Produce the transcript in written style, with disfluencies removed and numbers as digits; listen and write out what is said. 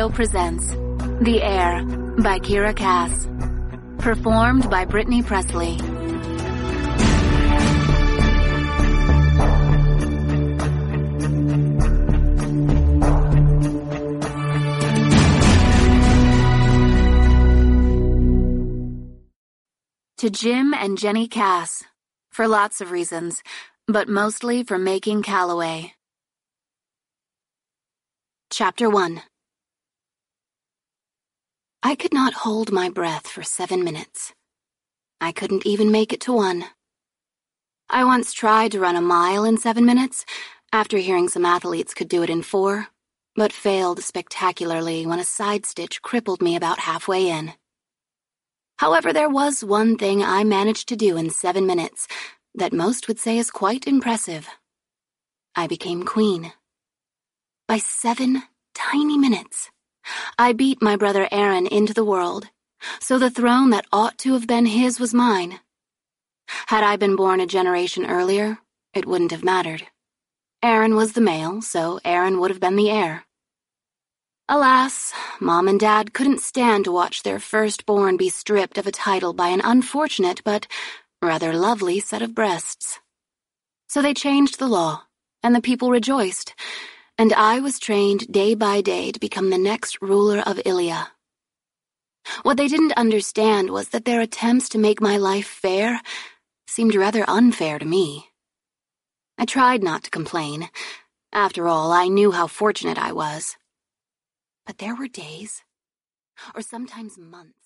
Radio presents The Heir by Kiera Cass. Performed by Brittany Presley. To Jim and Jenny Cass, for lots of reasons, but mostly for making Calloway. Chapter 1. I could not hold my breath for 7 minutes. I couldn't even make it to 1. I once tried to run a mile in 7 minutes, after hearing some athletes could do it in 4, but failed spectacularly when a side stitch crippled me about halfway in. However, there was one thing I managed to do in 7 minutes that most would say is quite impressive. I became queen. By 7 tiny minutes, I beat my brother Aaron into the world, so the throne that ought to have been his was mine. Had I been born a generation earlier, it wouldn't have mattered. Aaron was the male, so Aaron would have been the heir. Alas, Mom and Dad couldn't stand to watch their firstborn be stripped of a title by an unfortunate but rather lovely set of breasts. So they changed the law, and the people rejoiced, and I was trained day by day to become the next ruler of Ilia. What they didn't understand was that their attempts to make my life fair seemed rather unfair to me. I tried not to complain. After all, I knew how fortunate I was. But there were days, or sometimes months,